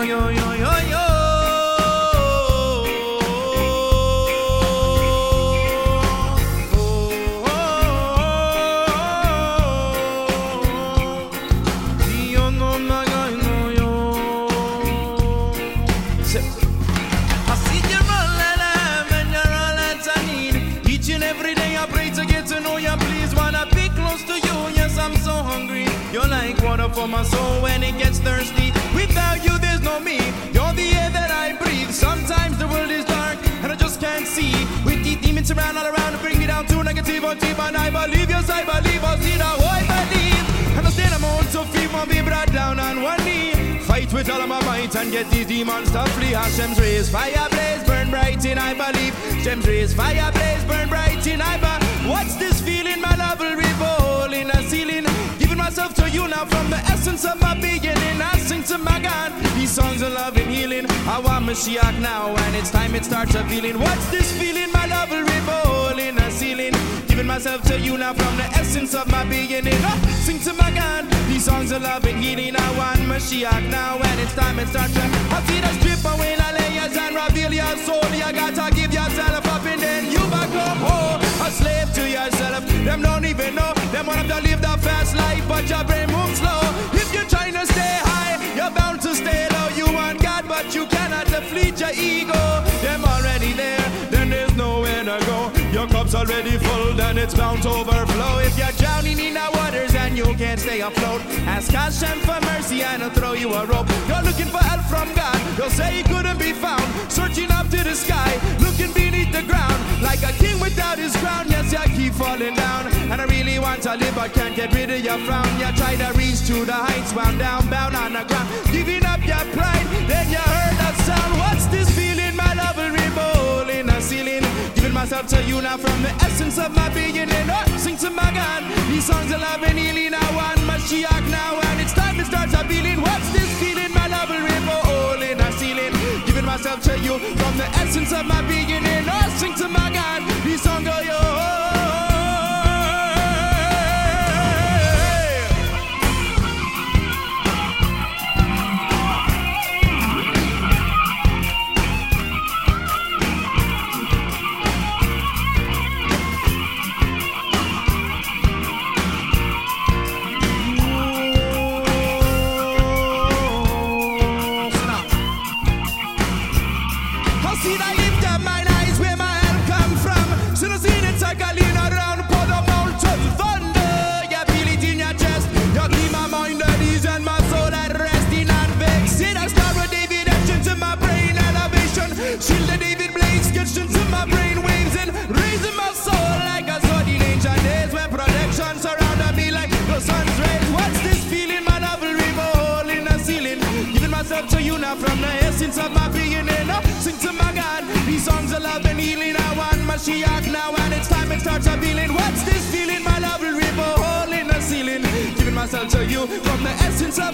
yo, yo, yo, yo. You're like water for my soul when it gets thirsty. Without you, there's no me. You're the air that I breathe. Sometimes the world is dark and I just can't see. With the demons around all around to bring me down to negativity. And I believe, yes, I believe. I see that I believe. Understand I'm on to feel my be brought down on one knee. Fight with all of my might and get these demons to flee. Hashem's rays, fire blaze, burn bright in I believe. Hashem's rays, fire blaze, burn bright in I believe. What's this feeling? My love will revolve in a ceiling. Myself to you now from the essence of my beginning. I sing to my God these songs of love and healing. I want Mashiach now and it's time it starts revealing. What's this feeling? My love will revolve in a ceiling. Giving myself to you now from the essence of my beginning. I sing to my God these songs of love and healing. I want Mashiach now and it's time it starts I see the strip away the layers and reveal your soul. You gotta give yourself up and then you back home whole. A slave to yourself. Them don't even know. Them want to live the fast life, but your brain moves slow. If you're trying to stay high, you're bound to stay low. You want God, but you cannot deflate your ego. Them already there, then there's nowhere to go. Your cup's already full, then it's bound to overflow. If you're drowning in the waters and you can't stay afloat, ask Hashem for mercy and He'll throw you a rope. You're looking for help from God, you'll say He couldn't be found. Searching up to the sky, looking beneath the ground. Like a king without his crown, yes, you keep falling down. And I really want to live, but can't get rid of your frown. You try to reach to the heights, bound down, bound on the ground. Giving up your pride, then you heard that sound. What's this feeling? My love will revolve in a ceiling. Giving myself to you now from the essence of my beginning. Oh, sing to my God these songs of love and healing. I want Mashiach now and it's time to start appealing. What's this feeling? My love will revolve in a ceiling. Giving myself to you from the essence of my beginning. Oh, sing to my God these songs of yo. Shield the David blades, sketched into my brain waves and raising my soul like a sword in ancient days when protection surrounded me like the sun's rays. What's this feeling? My love will revolve in the ceiling. Giving myself to you now from the essence of my beginning. Oh, sing to my God these songs of love and healing. I want Mashiach now and it's time it starts appealing. What's this feeling? My love will revolve in the ceiling. Giving myself to you from the essence of